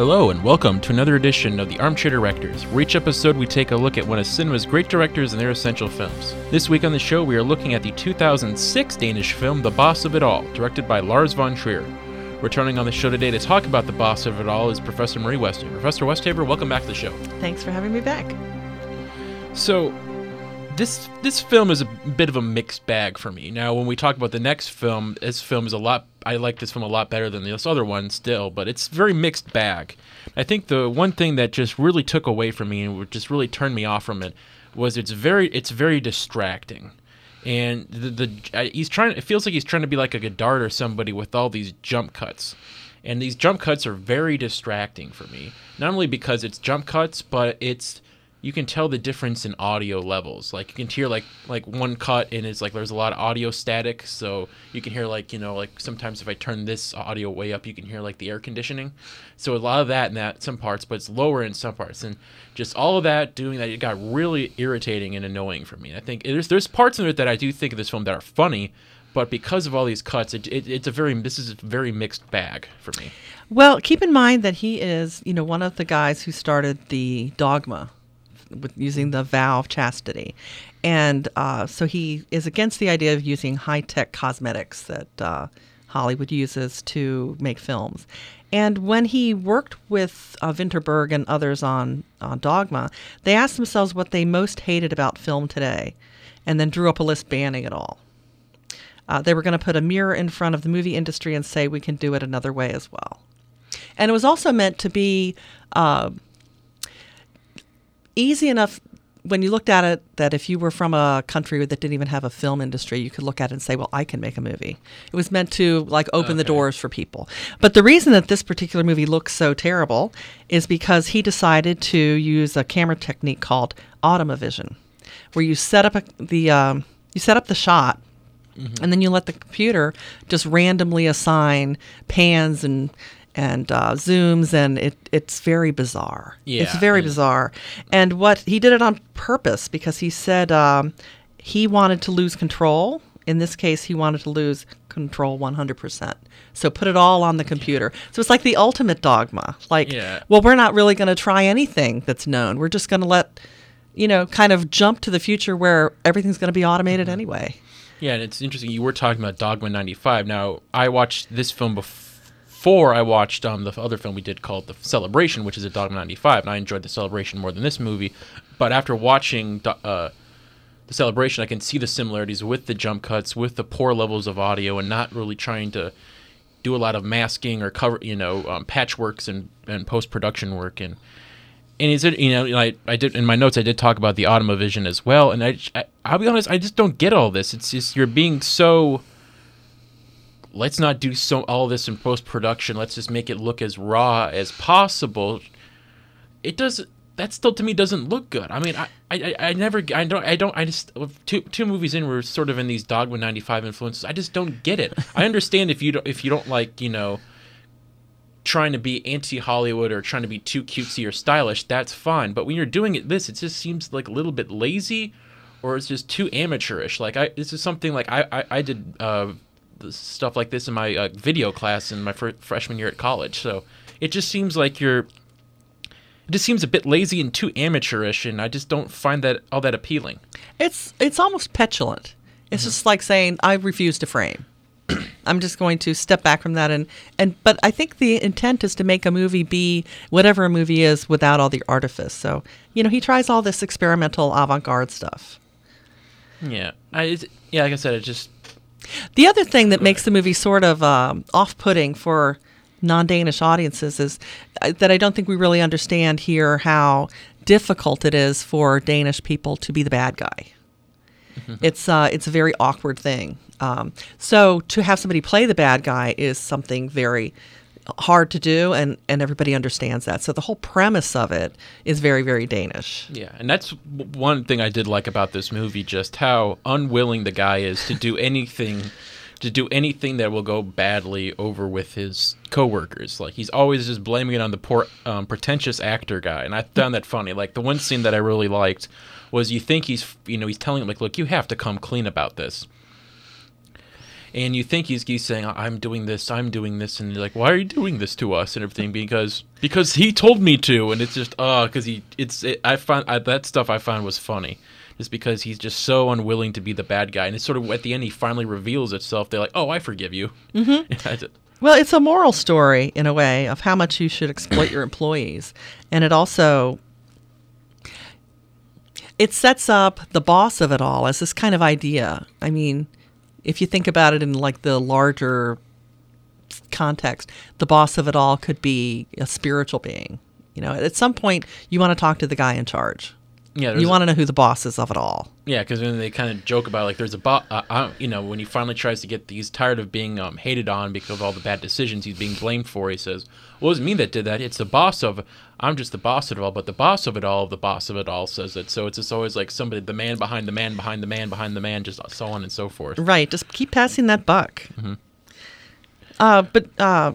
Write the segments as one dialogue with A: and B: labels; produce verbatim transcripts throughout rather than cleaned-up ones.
A: Hello and welcome to another edition of the Armchair Directors, where each episode we take a look at one of cinema's great directors and their essential films. This week on the show we are looking at the two thousand six Danish film The Boss of It All, directed by Lars von Trier. Returning on the show today to talk about The Boss of It All is Professor Marie Westhaver. Professor Westhaver, welcome back to the show.
B: Thanks for having me back.
A: So, this this film is a bit of a mixed bag for me. Now, when we talk about the next film, this film is a lot, I like this film a lot better than this other one still, but it's very mixed bag. I think the one thing that just really took away from me and just really turned me off from it was it's very it's very distracting. And the, the he's trying it feels like he's trying to be like a Godard or somebody with all these jump cuts. And these jump cuts are very distracting for me. Not only because it's jump cuts, but it's you can tell the difference in audio levels. Like you can hear like like one cut and it's like there's a lot of audio static, so you can hear like, you know, like sometimes if I turn this audio way up, you can hear like the air conditioning. So a lot of that in that some parts, but it's lower in some parts. And just all of that doing that, it got really irritating and annoying for me. I think there's there's parts of it that I do think of this film that are funny, but because of all these cuts, it, it, it's a very this is a very mixed bag for me.
B: Well, keep in mind that he is, you know, one of the guys who started the Dogma with using the vow of chastity. And uh, so he is against the idea of using high-tech cosmetics that uh, Hollywood uses to make films. And when he worked with uh, Vinterberg and others on, on Dogma, they asked themselves what they most hated about film today and then drew up a list banning it all. Uh, they were going to put a mirror in front of the movie industry and say we can do it another way as well. And it was also meant to be uh, easy enough when you looked at it that if you were from a country that didn't even have a film industry, you could look at it and say, well, I can make a movie. It was meant to like open okay. the doors for people. But the reason that this particular movie looks so terrible is because he decided to use a camera technique called automavision, where you set up a, the um, you set up the shot, mm-hmm. and then you let the computer just randomly assign pans and and uh, zooms, and it it's very bizarre.
A: Yeah,
B: it's very yeah. bizarre. And what he did it on purpose because he said um, he wanted to lose control. In this case, he wanted to lose control one hundred percent. So put it all on the computer. So it's like the ultimate dogma. Like,
A: yeah.
B: well, we're not really going to try anything that's known. We're just going to let, you know, kind of jump to the future where everything's going to be automated mm-hmm. anyway.
A: Yeah, and it's interesting. You were talking about Dogma ninety-five. Now, I watched this film before. Before I watched um, the other film we did called The Celebration, which is a Dogma ninety-five, and I enjoyed The Celebration more than this movie. But after watching uh, The Celebration, I can see the similarities with the jump cuts, with the poor levels of audio, and not really trying to do a lot of masking or cover, you know, um, patchworks and, and post-production work. And and is it, you know, I I did in my notes I did talk about the automavision as well. And I, I I'll be honest, I just don't get all this. It's just you're being so. Let's not do so all this in post-production. Let's just make it look as raw as possible. It does that still to me doesn't look good. I mean, I, I, I never I don't I don't I just two two movies in we're sort of in these Dogma ninety-five influences. I just don't get it. I understand if you don't if you don't like, you know, trying to be anti-Hollywood or trying to be too cutesy or stylish, that's fine. But when you're doing it this, it just seems like a little bit lazy, or it's just too amateurish. Like I this is something like I I, I did. Uh, stuff like this in my uh, video class in my fr- freshman year at college. So it just seems like you're it just seems a bit lazy and too amateurish, and I just don't find that all that appealing.
B: It's it's almost petulant. It's mm-hmm. just like saying I refuse to frame. I'm just going to step back from that, and, and but I think the intent is to make a movie be whatever a movie is without all the artifice. So, you know, he tries all this experimental avant-garde stuff.
A: Yeah. I it's, yeah, like I said, it just
B: The other thing that makes the movie sort of um, off-putting for non-Danish audiences is that I don't think we really understand here how difficult it is for Danish people to be the bad guy. Mm-hmm. It's uh, it's a very awkward thing. Um, so to have somebody play the bad guy is something very hard to do, and, and everybody understands that. So the whole premise of it is very, very Danish.
A: Yeah, and that's one thing I did like about this movie, just how unwilling the guy is to do anything to do anything that will go badly over with his coworkers. Like, he's always just blaming it on the poor, um, pretentious actor guy, and I found that funny. Like, the one scene that I really liked was you think he's, you know, he's telling him, like, look, you have to come clean about this. And you think he's, he's saying, I'm doing this, I'm doing this. And you're like, why are you doing this to us and everything? Because because he told me to. And it's just, oh, because he, it's, it, I found, I, that stuff I found was funny. Just because he's just so unwilling to be the bad guy. And it's sort of, at the end, he finally reveals itself. They're like, oh, I forgive you.
B: Mm-hmm. Well, it's a moral story, in a way, of how much you should exploit your employees. And it also, it sets up the boss of it all as this kind of idea. I mean, if you think about it in like the larger context, the boss of it all could be a spiritual being. You know, at some point, you want to talk to the guy in charge. Yeah, you want to know who the boss is of it all.
A: Yeah, because then they kind of joke about like there's a boss. Uh, uh, you know, when he finally tries to get, he's tired of being um, hated on because of all the bad decisions he's being blamed for. He says, "Well, it wasn't me that did that. It's the boss of. I'm just the boss of it all, but the boss of it all, the boss of it all says it." So it's just always like somebody, the man behind the man behind the man behind the man, just so on and so forth.
B: Right. Just keep passing that buck. Mm-hmm. Uh, but uh,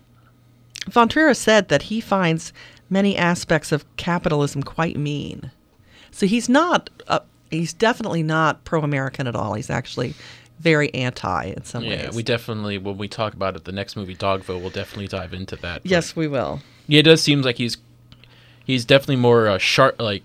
B: Von Trier said that he finds many aspects of capitalism quite mean. So he's not, uh, he's definitely not pro-American at all. He's actually very anti in some
A: yeah,
B: ways.
A: Yeah, we definitely, when we talk about it, the next movie, Dogville, we'll definitely dive into that. But
B: yes, we will.
A: Yeah, it does seem like he's he's definitely more uh, sharp, like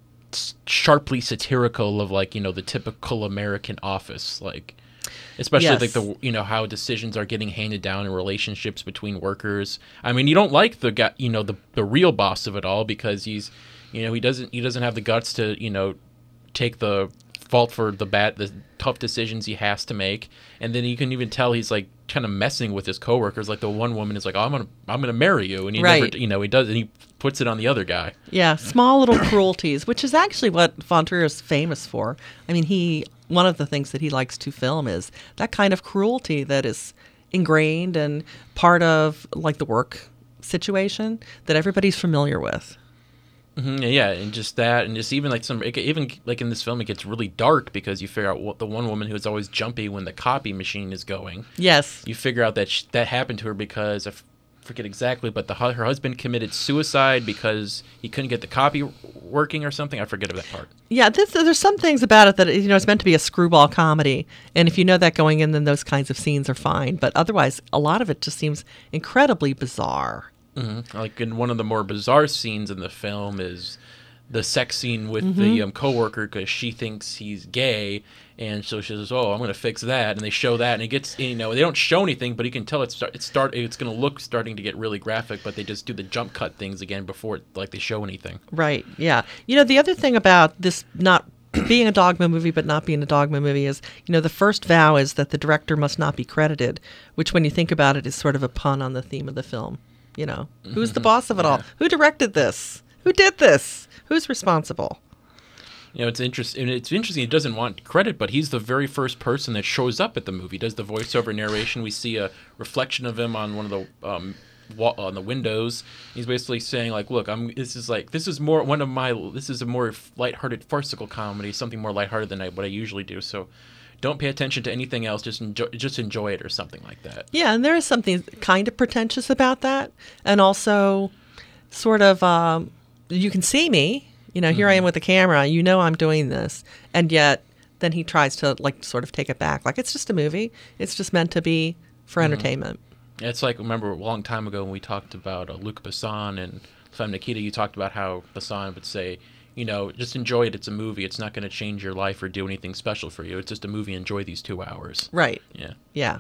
A: sharply satirical of like, you know, the typical American office, like especially yes. like the, you know, how decisions are getting handed down in relationships between workers. I mean, you don't like the guy, you know, the the real boss of it all because he's, you know, he doesn't he doesn't have the guts to, you know, take the fault for the bad the tough decisions he has to make. And then you can even tell he's like kind of messing with his coworkers. Like the one woman is like, oh, I'm gonna I'm gonna marry you, and he
B: right.
A: never, you know, he does, and he puts it on the other guy.
B: Yeah, small little cruelties, which is actually what Von Trier is famous for. I mean, he one of the things that he likes to film is that kind of cruelty that is ingrained and part of like the work situation that everybody's familiar with.
A: Mm-hmm, yeah, and just that, and just even like some, it, even like in this film, it gets really dark because you figure out what the one woman who is always jumpy when the copy machine is going.
B: Yes,
A: you figure out that sh- that happened to her because I f- forget exactly, but the her husband committed suicide because he couldn't get the copy working or something. I forget that part.
B: Yeah, this, there's some things about it that, you know, it's meant to be a screwball comedy, and if you know that going in, then those kinds of scenes are fine. But otherwise, a lot of it just seems incredibly bizarre.
A: Mm-hmm. Like in one of the more bizarre scenes in the film is the sex scene with
B: mm-hmm.
A: the um, coworker because she thinks he's gay, and so she says, "Oh, I'm going to fix that," and they show that, and it gets, you know, they don't show anything, but you can tell it's start it's start it's going to look starting to get really graphic, but they just do the jump cut things again before it, like they show anything.
B: Right. Yeah. You know, the other thing about this not being a Dogma movie but not being a Dogma movie is, you know, the first vow is that the director must not be credited, which when you think about it is sort of a pun on the theme of the film. You know, who's the boss of it all? Who directed this? Who did this? Who's responsible?
A: You know, it's interesting. It's interesting. He doesn't want credit, but he's the very first person that shows up at the movie. He does the voiceover narration. We see a reflection of him on one of the um, wa- on the windows. He's basically saying, like, "Look, I'm. This is like this is more one of my. This is a more lighthearted, farcical comedy. Something more lighthearted than I, what I usually do." So. Don't pay attention to anything else. Just enjoy, just enjoy it, or something like that.
B: Yeah, and there is something kind of pretentious about that, and also sort of um, you can see me. You know, mm-hmm. here I am with the camera. You know, I'm doing this, and yet then he tries to like sort of take it back, like it's just a movie. It's just meant to be for mm-hmm. entertainment.
A: Yeah, it's like, remember a long time ago when we talked about uh, Luc Besson and Femme Nikita. You talked about how Besson would say, you know, just enjoy it. It's a movie. It's not going to change your life or do anything special for you. It's just a movie. Enjoy these two hours.
B: Right.
A: Yeah.
B: Yeah.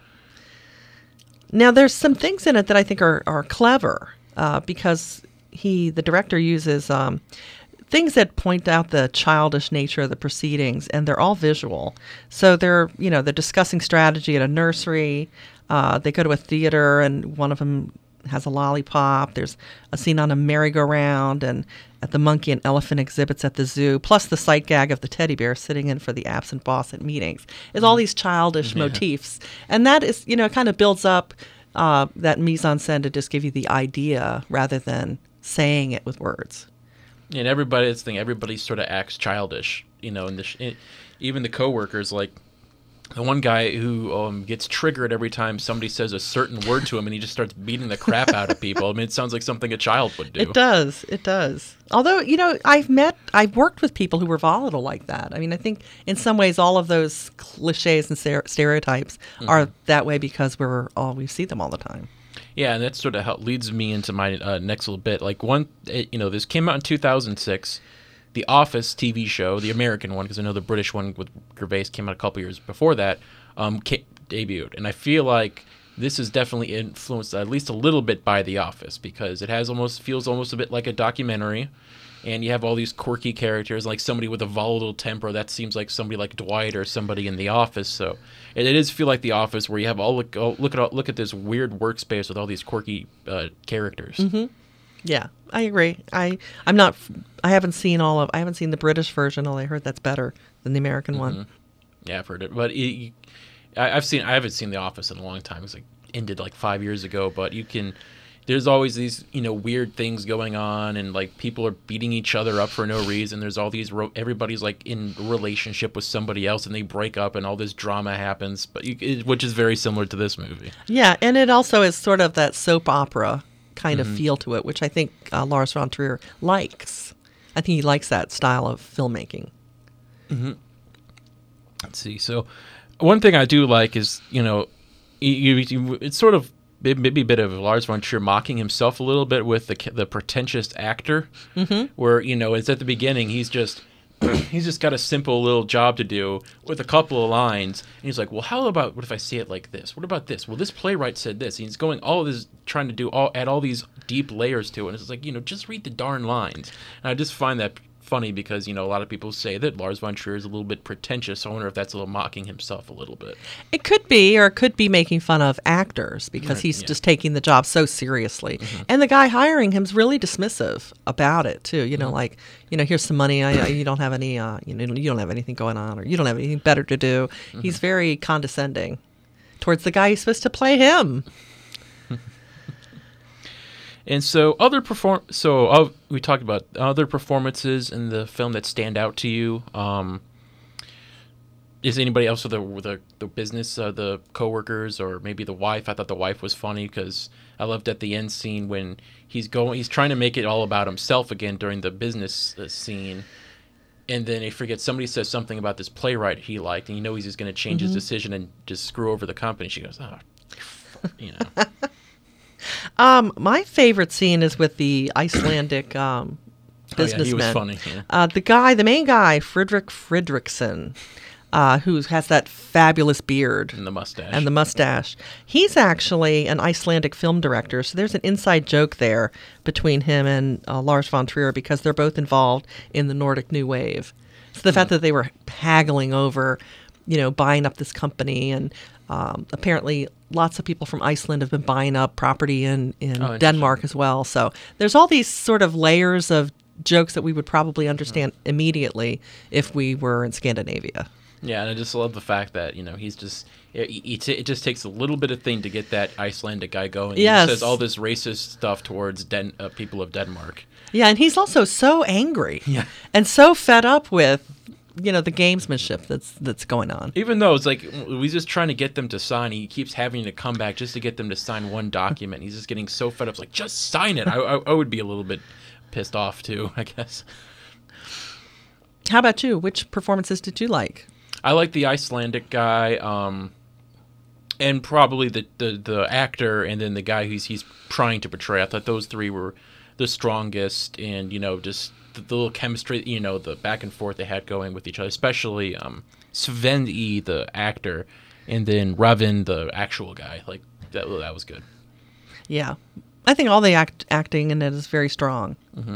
B: Now, there's some things in it that I think are, are clever uh, because he, the director, uses um, things that point out the childish nature of the proceedings, and they're all visual. So they're, you know, they're discussing strategy at a nursery. Uh, they go to a theater, and one of them has a lollipop. There's a scene on a merry-go-round and at the monkey and elephant exhibits at the zoo, plus the sight gag of the teddy bear sitting in for the absent boss at meetings. It's all these childish yeah. motifs. And that is, you know, it kind of builds up uh, that mise-en-scène to just give you the idea rather than saying it with words.
A: And everybody, it's the thing, everybody sort of acts childish, you know, and the sh- it, even the coworkers, like, the one guy who um, gets triggered every time somebody says a certain word to him, and he just starts beating the crap out of people. I mean, it sounds like something a child would do.
B: It does. It does. Although, you know, I've met, I've worked with people who were volatile like that. I mean, I think in some ways all of those cliches and ser- stereotypes mm-hmm. are that way because we're all we see them all the time.
A: Yeah, and that sort of help, leads me into my uh, next little bit. Like one, it, you know, this came out in two thousand six. The Office T V show, the American one, because I know the British one with Gervais came out a couple years before that, um, came, debuted. And I feel like this is definitely influenced at least a little bit by The Office, because it has almost feels almost a bit like a documentary, and you have all these quirky characters, like somebody with a volatile temper. That seems like somebody like Dwight or somebody in The Office. So it, it is feel like The Office, where you have all look oh, look at all, look at this weird workspace with all these quirky uh, characters.
B: Mm-hmm. Yeah, I agree. I I'm not. I haven't seen all of. I haven't seen the British version. Although I heard that's better than the American
A: mm-hmm.
B: one.
A: Yeah, I've heard it, but it, I, I've seen. I haven't seen The Office in a long time. It was like ended like five years ago. But you can. There's always these you know weird things going on, and like people are beating each other up for no reason. There's all these. Ro- everybody's like in a relationship with somebody else, and they break up, and all this drama happens. But you, it, which is very similar to this movie.
B: Yeah, and it also is sort of that soap opera kind
A: mm-hmm.
B: of feel to it, which I think uh, Lars von Trier likes. I think he likes that style of filmmaking.
A: Mm-hmm. Let's see. So, one thing I do like is, you know, you, you, it's sort of maybe a bit of Lars von Trier mocking himself a little bit with the the pretentious actor, mm-hmm. where you know it's at the beginning he's just. He's just got a simple little job to do with a couple of lines. And he's like, well, how about, what if I say it like this? What about this? Well, this playwright said this. And he's going all this, trying to do, all add all these deep layers to it. And it's like, you know, just read the darn lines. And I just find that funny because, you know, a lot of people say that Lars von Trier is a little bit pretentious. I wonder if that's a little mocking himself a little bit.
B: It could be, or it could be making fun of actors because
A: Right,
B: he's
A: yeah.
B: just taking the job so seriously.
A: Mm-hmm.
B: And the guy hiring him's really dismissive about it too. You know,
A: Mm-hmm.
B: like, you know, here's some money. I, I, you don't have any, uh, you know, you don't have anything going on, or you don't have anything better to do.
A: Mm-hmm.
B: He's very condescending towards the guy who's supposed to play him.
A: And so other perform so uh, we talked about other performances in the film that stand out to you. Um, is anybody else with the with the, the business, uh, the coworkers, or maybe the wife? I thought the wife was funny because I loved at the end scene when he's going, he's trying to make it all about himself again during the business uh, scene, and then he forgets somebody says something about this playwright he liked, and you know he's just going to change
B: Mm-hmm.
A: his decision and just screw over the company. She goes, oh, you know.
B: Um, my favorite scene is with the Icelandic um, businessman.
A: Oh, yeah, he was funny. Yeah.
B: Uh, the guy, the main guy, Friedrich Fredriksson, uh, who has that fabulous beard
A: And the mustache.
B: and the mustache. He's actually an Icelandic film director, so there's an inside joke there between him and uh, Lars von Trier because they're both involved in the Nordic New Wave. So the
A: Mm-hmm.
B: fact that they were haggling over, you know, buying up this company, and um, apparently lots of people from Iceland have been buying up property in, in
A: Oh, interesting.
B: Denmark as well. So there's all these sort of layers of jokes that we would probably understand
A: Mm-hmm.
B: immediately if we were in Scandinavia.
A: Yeah, and I just love the fact that, you know, he's just, it, it, it just takes a little bit of thing to get that Icelandic guy going.
B: Yes.
A: He says all this racist stuff towards Den- uh, people of Denmark.
B: Yeah, and he's also so angry
A: Yeah.
B: and so fed up with, you know, the gamesmanship that's that's going on.
A: Even though it's like, he's just trying to get them to sign. He keeps having to come back just to get them to sign one document. He's just getting so fed up. It's like, just sign it. I, I, I would be a little bit pissed off, too, I guess.
B: How about you? Which performances did you like?
A: I like the Icelandic guy, um, and probably the, the, the actor, and then the guy who's he's trying to portray. I thought those three were the strongest, and you know, just the, the little chemistry, you know, the back and forth they had going with each other, especially um, Sven E, the actor, and then Raven, the actual guy. Like that, that was good.
B: Yeah, I think all the act- acting in it is very strong.
A: Mm-hmm.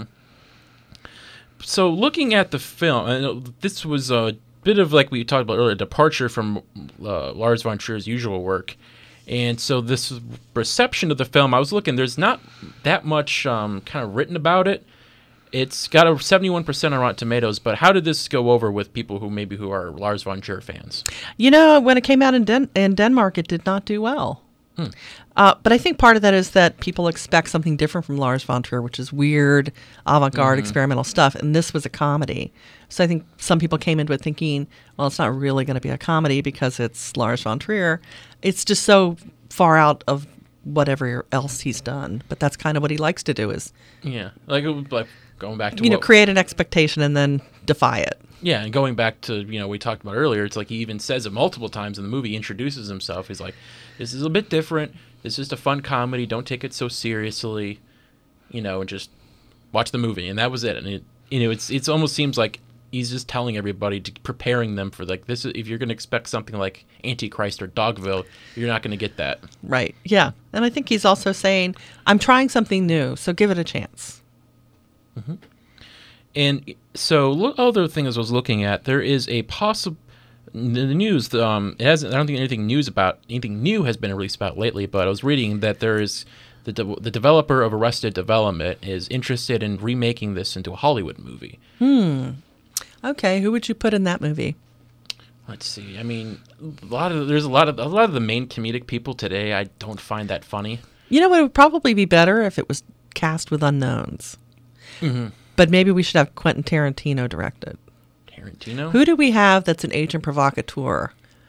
A: So looking at the film, and this was a bit of, like we talked about earlier, a departure from uh, Lars von Trier's usual work. And so this reception of the film, I was looking, there's not that much um, kind of written about it. It's got a seventy-one percent on Rotten Tomatoes, but how did this go over with people who maybe who are Lars von Trier fans?
B: You know, when it came out in Den- in Denmark, it did not do well.
A: Hmm.
B: Uh, but I think part of that is that people expect something different from Lars von Trier, which is weird, avant-garde,
A: Mhm.
B: experimental stuff. And this was a comedy. So I think some people came into it thinking, well, it's not really going to be a comedy because it's Lars von Trier. It's just so far out of whatever else he's done. But that's kind of what he likes to do is,
A: Yeah, like it was like going back to
B: you know,
A: what,
B: create an expectation and then defy it.
A: yeah, and going back to, you know, we talked about earlier, it's like he even says it multiple times in the movie. He introduces himself. He's like, "This is a bit different. This is just a fun comedy. Don't take it so seriously, you know, and just watch the movie." And that was it. And it, you know, it's it's almost seems like he's just telling everybody, to preparing them for like this. If you're going to expect something like Antichrist or Dogville, you're not going to get that.
B: Right. Yeah. And I think he's also saying, I'm trying something new, so give it a chance.
A: Mm-hmm. And so, look, other things I was looking at, there is a possible the news. Um, it hasn't. I don't think anything news about anything new has been released about lately. But I was reading that there is the de- the developer of Arrested Development is interested in remaking this into a Hollywood movie.
B: Hmm. Okay. Who would you put in that movie?
A: Let's see. I mean, a lot of there's a lot of a lot of the main comedic people today. I don't find that funny.
B: You know what? It would probably be better if it was cast with unknowns.
A: Mm-hmm.
B: But maybe we should have Quentin Tarantino direct it.
A: Tarantino?
B: Who do we have that's an agent provocateur?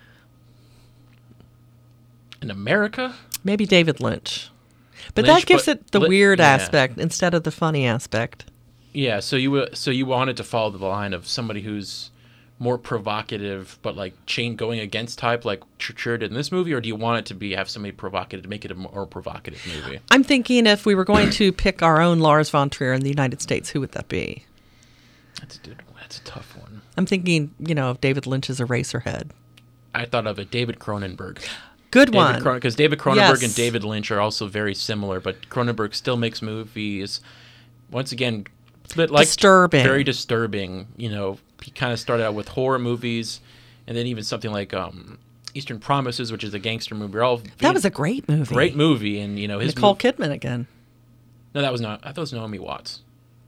A: In America?
B: Maybe David Lynch. But
A: Lynch,
B: that gives
A: but
B: it the
A: Li-
B: weird
A: yeah.
B: aspect instead of the funny aspect.
A: Yeah. So you w- so you wanted to follow the line of somebody who's more provocative, but like chain going against type, like Trier did in this movie, or do you want it to be have somebody provocative to make it a more provocative movie?
B: I'm thinking if we were going to pick our own Lars von Trier in the United States, who would that be?
A: That's a dude, that's a tough one.
B: I'm thinking, you know, of David Lynch's Eraserhead.
A: I thought of it, David Cronenberg.
B: Good
A: David
B: one.
A: Cron- because David Cronenberg
B: Yes.
A: and David Lynch are also very similar, but Cronenberg still makes movies. Once again, but like
B: Disturbing.
A: very disturbing. You know, he kind of started out with horror movies, and then even something like um, Eastern Promises, which is a gangster movie. Are all
B: That was a great movie.
A: great movie, and you know his
B: Nicole
A: mov-
B: Kidman again.
A: No, that was not. I thought it was Naomi Watts.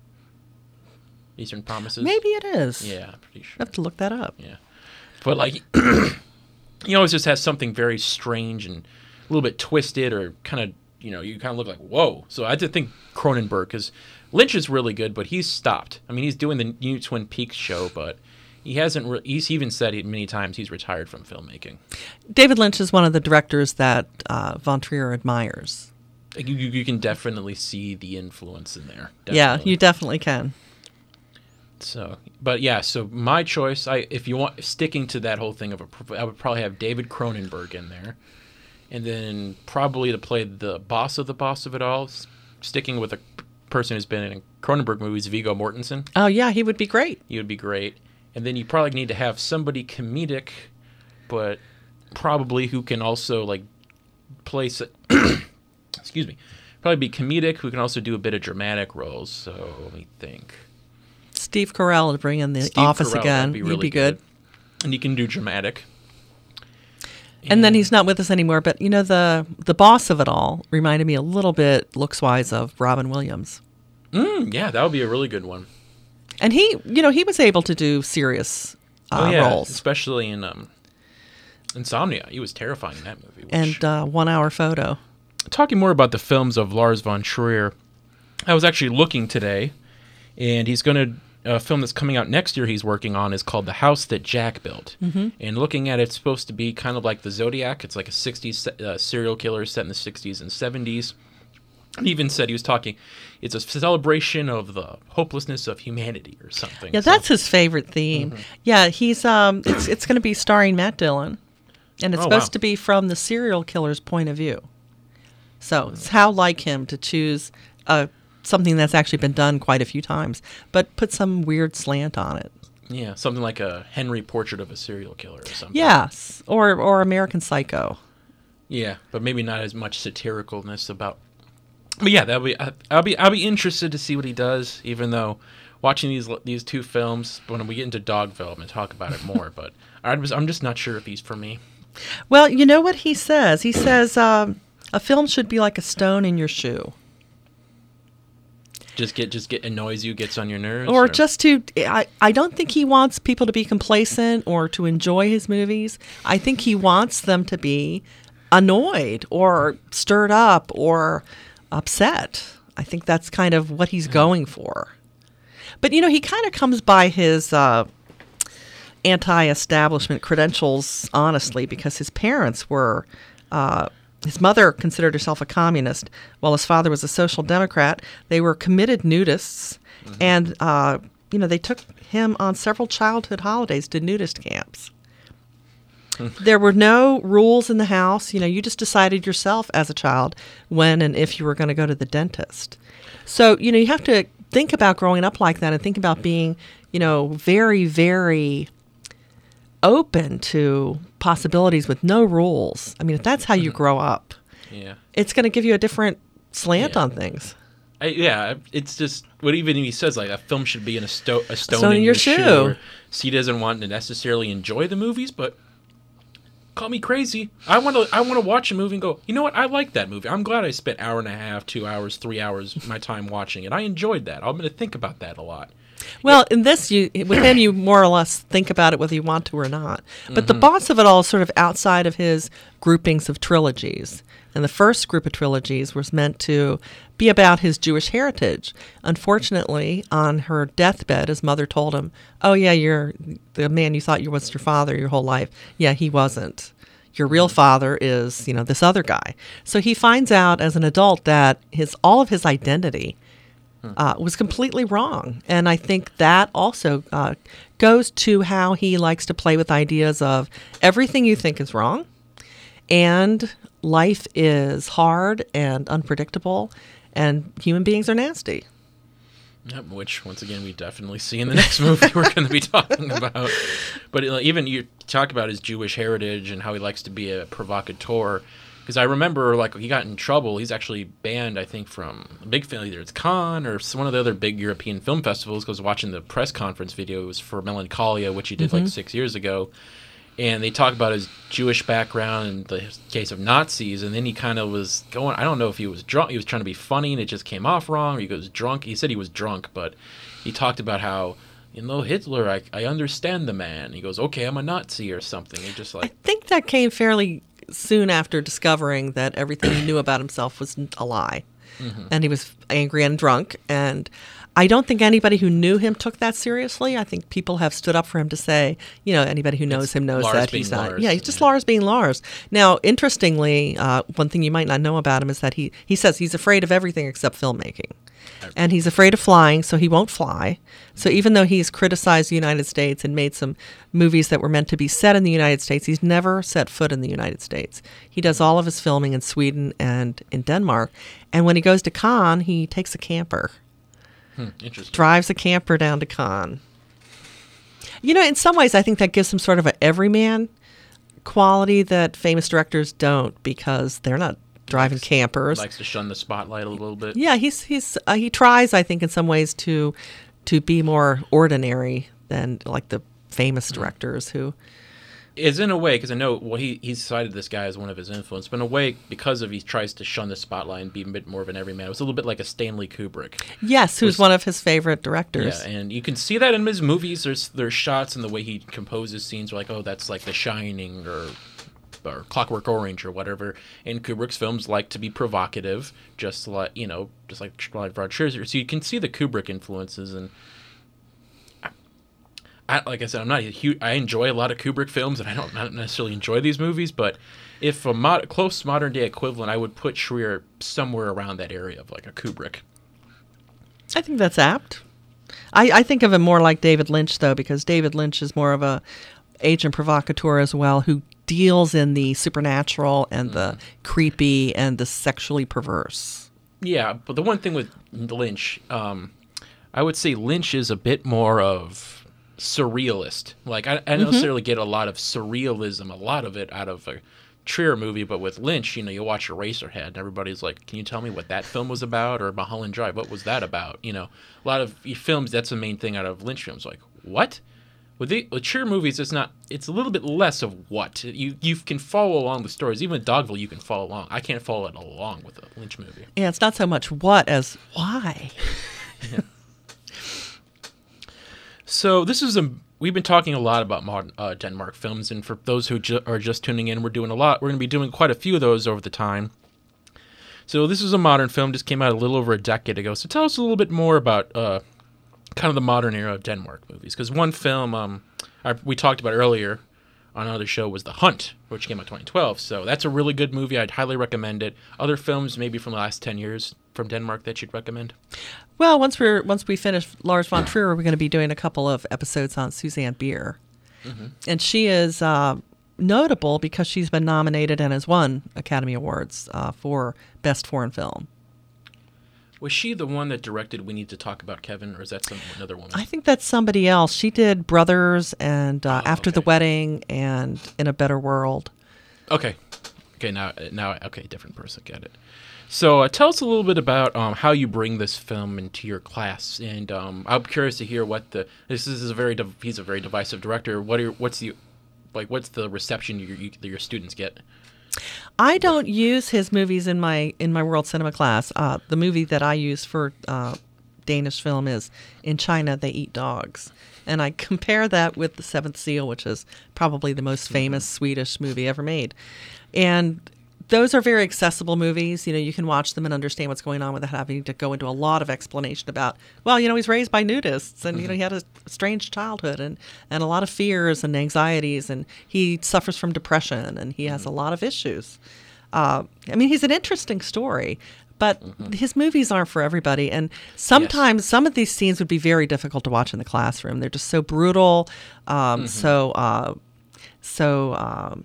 A: Eastern Promises.
B: Maybe it is.
A: Yeah, I'm pretty sure.
B: I have to look that up.
A: Yeah, but like he always just has something very strange and a little bit twisted, or kind of, you know, you kind of look like whoa. So I did think Cronenberg, because Lynch is really good, but he's stopped. I mean, he's doing the new Twin Peaks show, but he hasn't. Re- he's even said it many times he's retired from filmmaking.
B: David Lynch is one of the directors that uh, Von Trier admires.
A: Like, you, you you can definitely see the influence in there.
B: Yeah,
A: Definitely.
B: you definitely can.
A: So, but yeah, so my choice, I if you want sticking to that whole thing of a, I would probably have David Cronenberg in there, and then probably to play the boss of the boss of it all, s- sticking with a person who's been in Cronenberg movies, Viggo Mortensen.
B: Oh, yeah, he would be great.
A: He would be great, and then you probably need to have somebody comedic, but probably who can also like play. s- excuse me, probably be comedic who can also do a bit of dramatic roles. So let me think.
B: Steve Carell to bring in the
A: Steve
B: office
A: Carell,
B: again.
A: that'd be
B: He'd
A: really
B: be good.
A: And you can do dramatic.
B: And then he's not with us anymore. But, you know, the the boss of it all reminded me a little bit, looks-wise, of Robin Williams.
A: Mm, yeah, that would be a really good one.
B: And he, you know, he was able to do serious uh,
A: oh yeah,
B: roles.
A: especially in um, Insomnia. He was terrifying in that movie. Which,
B: And uh, One Hour Photo.
A: talking more about the films of Lars von Trier, I was actually looking today, and he's going to. A film that's coming out next year he's working on is called The House That Jack Built. Mm-hmm. And looking at it, it's supposed to be kind of like the Zodiac. It's like a sixties uh, serial killer set in the sixties and seventies. He even said he was talking, it's a celebration of the hopelessness of humanity or something.
B: Yeah,
A: So-
B: that's his favorite theme.
A: Mm-hmm.
B: Yeah, he's um, it's it's going to be starring Matt Dillon, and it's
A: Oh,
B: supposed
A: wow.
B: to be from the serial killer's point of view. So it's how like him to choose a something that's actually been done quite a few times, but put some weird slant on it.
A: Yeah, something like a Henry Portrait of a Serial Killer or something.
B: Yes, or or American Psycho.
A: Yeah, but maybe not as much satiricalness about. But yeah, that'll be. I- I'll be. I'll be interested to see what he does. Even though watching these these two films, when we get into Dogville, I'm gonna talk about it more. But I'm just, I'm just not sure if he's for me.
B: Well, you know what he says? He says um, a film should be like a stone in your shoe.
A: Just get just get annoys you, gets on your nerves,
B: Or just to, I, I don't think he wants people to be complacent or to enjoy his movies. I think he wants them to be annoyed or stirred up or upset. I think that's kind of what he's going for. But, you know, he kind of comes by his uh, anti-establishment credentials honestly, because his parents were, uh, his mother considered herself a communist, while his father was a social democrat. They were committed nudists, mm-hmm. and, uh, you know, they took him on several childhood holidays to nudist camps. There were no rules in the house. You know, you just decided yourself as a child when and if you were going to go to the dentist. So, you know, you have to think about growing up like that and think about being, you know, very, very open to possibilities with no rules. I mean, if that's how you grow up,
A: yeah,
B: it's going to give you a different slant
A: yeah.
B: on things.
A: I, yeah, it's just what even he says, like a film should be in a, sto- a stone,
B: stone in,
A: in
B: your, your
A: shoe.
B: shoe.
A: Where, so he doesn't want to necessarily enjoy the movies, but call me crazy. I want to. I want to watch a movie and go, you know what? I like that movie. I'm glad I spent an hour and a half, two hours, three hours my time watching it. I enjoyed that. I'm going to think about that a lot.
B: Well, in this, you with him, you more or less think about it whether you want to or not. But
A: Mm-hmm.
B: the boss of it all is sort of outside of his groupings of trilogies. And the first group of trilogies was meant to be about his Jewish heritage. Unfortunately, on her deathbed, his mother told him, oh, yeah, you're the man you thought you was your father your whole life. Yeah, he wasn't. Your real father is, you know, this other guy. So he finds out as an adult that his all of his identity uh, was completely wrong. And I think that also uh, goes to how he likes to play with ideas of everything you think is wrong, and life is hard and unpredictable, and human beings are nasty.
A: Yep, which, once again, we definitely see in the next movie we're going to be talking about. But uh, even you talk about his Jewish heritage and how he likes to be a provocateur. Because I remember, like, he got in trouble. He's actually banned, I think, from a big film, either it's Cannes or one of the other big European film festivals, because watching the press conference video, it was for Melancholia, which he did, mm-hmm. like, six years ago. And they talk about his Jewish background in the case of Nazis, and then he kind of was going, I don't know if he was drunk, he was trying to be funny and it just came off wrong, or he was drunk. He said he was drunk, but he talked about how, you know, Hitler, I, I understand the man. He goes, okay, I'm a Nazi or something. He just like...
B: I think that came fairly soon after discovering that everything he knew about himself was a lie. Mm-hmm. And he was angry and drunk, and I don't think anybody who knew him took that seriously. I think people have stood up for him to say, you know, anybody who knows
A: it's
B: him knows
A: Lars
B: that he's not.
A: Lars.
B: Yeah, he's just yeah. Lars being Lars. Now, interestingly, uh, one thing you might not know about him is that he, he says he's afraid of everything except filmmaking. And he's afraid of flying, so he won't fly. So even though he's criticized the United States and made some movies that were meant to be set in the United States, he's never set foot in the United States. He does all of his filming in Sweden and in Denmark. And when he goes to Cannes, he takes a camper.
A: Hmm, interesting.
B: Drives a camper down to Cannes. You know, in some ways, I think that gives him sort of an everyman quality that famous directors don't, because they're not driving
A: likes,
B: campers.
A: Likes to shun the spotlight a little bit.
B: Yeah, he's he's uh, he tries, I think, in some ways to to be more ordinary than like the famous directors who.
A: Is in a way, because I know well he he cited this guy as one of his influence, but in a way because of he tries to shun the spotlight and be a bit more of an everyman. It was a little bit like a Stanley Kubrick.
B: Yes, who's
A: was,
B: one of his favorite directors.
A: Yeah, and you can see that in his movies. There's there's shots and the way he composes scenes are like, oh, that's like The Shining or or Clockwork Orange or whatever. And Kubrick's films like to be provocative, just like you know, just like Rod Scherzer. So you can see the Kubrick influences and. I, like I said, I'm not a huge, I enjoy a lot of Kubrick films, and I don't not necessarily enjoy these movies. But if a mod, close modern day equivalent, I would put Schreier somewhere around that area of like a Kubrick.
B: I think that's apt. I, I think of him more like David Lynch, though, because David Lynch is more of a agent provocateur as well, who deals in the supernatural and mm. the creepy and the sexually perverse.
A: Yeah, but the one thing with Lynch, um, I would say Lynch is a bit more of surrealist. Like I, I don't mm-hmm. necessarily get a lot of surrealism, a lot of it out of a Trier movie, but with Lynch, you know, you watch Eraserhead and everybody's like, can you tell me what that film was about? Or Mulholland Drive, what was that about? You know, a lot of films, that's the main thing out of Lynch films. Like, what? With the with Trier movies, it's not, it's a little bit less of what. You you can follow along the stories. Even with Dogville, you can follow along. I can't follow it along with a Lynch movie.
B: Yeah, it's not so much what as why.
A: Yeah. So this is a we've been talking a lot about modern uh, Denmark films, and for those who ju- are just tuning in, we're doing a lot. We're going to be doing quite a few of those over the time. So this is a modern film, just came out a little over a decade ago. So tell us a little bit more about uh, kind of the modern era of Denmark movies. Because one film um, I, we talked about earlier on another show was The Hunt, which came out in twenty twelve. So that's a really good movie. I'd highly recommend it. Other films maybe from the last ten years from Denmark that you'd recommend?
B: Well, once we're once we finish Lars von Trier, we're going to be doing a couple of episodes on Suzanne Bier. Mm-hmm. And she is uh, notable because she's been nominated and has won Academy Awards uh, for Best Foreign Film.
A: Was she the one that directed We Need to Talk About Kevin, or is that some another woman?
B: I think that's somebody else. She did Brothers and uh,
A: Oh,
B: After
A: okay.
B: the Wedding and In a Better World.
A: Okay. Okay, now, now, okay, different person, get it. So uh, tell us a little bit about um, how you bring this film into your class, and um, I'm curious to hear what the, this is a very, div- he's a very divisive director. What are, what's the, like, what's the reception you, you, that your students get?
B: I don't use his movies in my in my world cinema class. Uh, the movie that I use for uh, Danish film is In China They Eat Dogs, and I compare that with The Seventh Seal, which is probably the most famous mm-hmm. Swedish movie ever made. And those are very accessible movies. You know, you can watch them and understand what's going on without having to go into a lot of explanation about, well, you know, he's raised by nudists and, mm-hmm. you know, he had a strange childhood and, and a lot of fears and anxieties, and he suffers from depression and he has mm-hmm. a lot of issues. Uh, I mean, he's an interesting story, but mm-hmm. his movies aren't for everybody. And sometimes yes. some of these scenes would be very difficult to watch in the classroom. They're just so brutal, um, mm-hmm. so, uh, so um,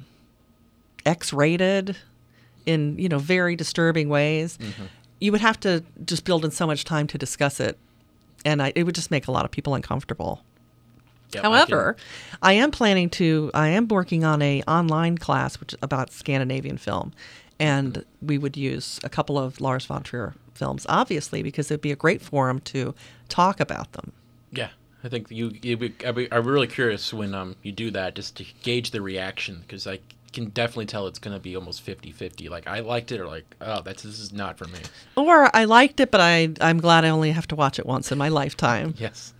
B: X-rated. In, you know, very disturbing ways. Mm-hmm. You would have to just build in so much time to discuss it, and I, it would just make a lot of people uncomfortable. Yep, However, I, I am planning to, I am working on a online class which about Scandinavian film, and mm-hmm. we would use a couple of Lars von Trier films, obviously, because it would be a great forum to talk about them.
A: Yeah, I think you, you be, I'd be, I'm really curious when um, you do that, just to gauge the reaction, because I can definitely tell it's going to be almost fifty-fifty. Like, I liked it, or like, oh, that's this is not for me.
B: Or I liked it, but I, I'm glad I only have to watch it once in my lifetime.
A: Yes.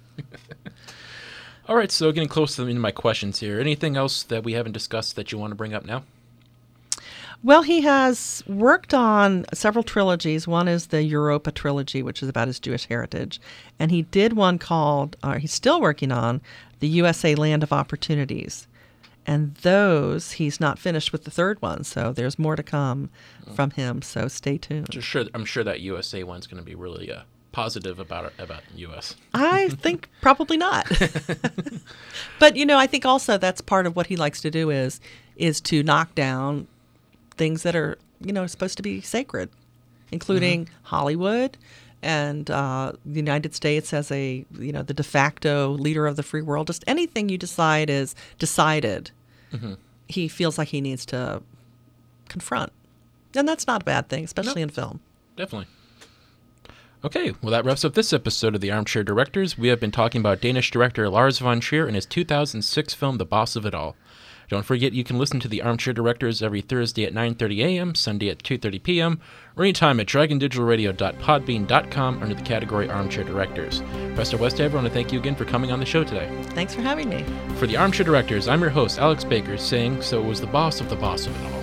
A: All right, so getting close to the end of my questions here. Anything else that we haven't discussed that you want to bring up now?
B: Well, he has worked on several trilogies. One is the Europa trilogy, which is about his Jewish heritage. And he did one called, or he's still working on, the U S A Land of Opportunities. And those, he's not finished with the third one, so there's more to come oh. from him, so stay tuned.
A: Just sure, I'm sure that U S A one's going to be really uh, positive about about U S.
B: I think probably not. But, you know, I think also that's part of what he likes to do is is to knock down things that are, you know, supposed to be sacred, including mm-hmm. Hollywood and uh, the United States as a, you know, the de facto leader of the free world. Just anything you decide is decided, mm-hmm. he feels like he needs to confront. And that's not a bad thing, especially no, in film.
A: Definitely. Okay, well, that wraps up this episode of The Armchair Directors. We have been talking about Danish director Lars von Trier and his two thousand six film, The Boss of It All. Don't forget you can listen to The Armchair Directors every Thursday at nine thirty a.m., Sunday at two thirty p.m., or anytime at dragon digital radio dot podbean dot com under the category Armchair Directors. Preston West, I want to thank you again for coming on the show today.
B: Thanks for having me.
A: For The Armchair Directors, I'm your host, Alex Baker, saying, so it was the boss of the boss of it all.